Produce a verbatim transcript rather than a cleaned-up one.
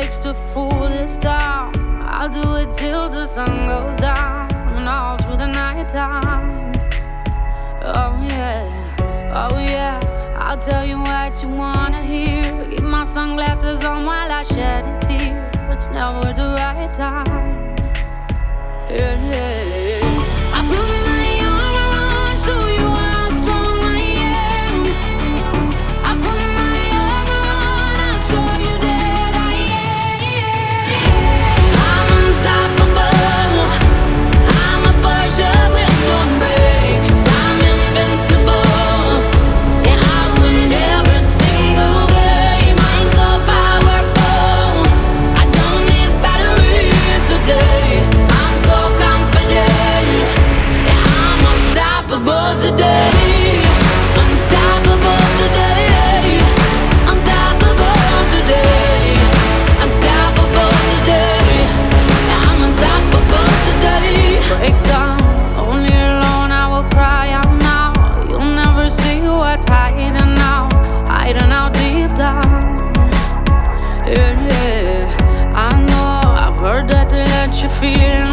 takes to fool this town. I'll do it till the sun goes down and all through the night time. Oh yeah, oh yeah, I'll tell you what you wanna hear. Keep my sunglasses on while I shed a tear. It's never the right time. Yeah, yeah, yeah. I put my arm around so you how strong I am. I put my arm around, I'll show you that I am. I'm unstoppable. I'm a Porsche with no brakes. I'm invincible. Yeah, I win every single game. I'm so powerful. I don't need batteries to play. I'm so confident. Yeah, I'm unstoppable today. Unstoppable today. Unstoppable today. Unstoppable today. Yeah, I'm unstoppable today. Break down, only alone I will cry out now. You'll never see what's hiding out, hiding out deep down. Yeah, yeah. I know I've heard that to let you feel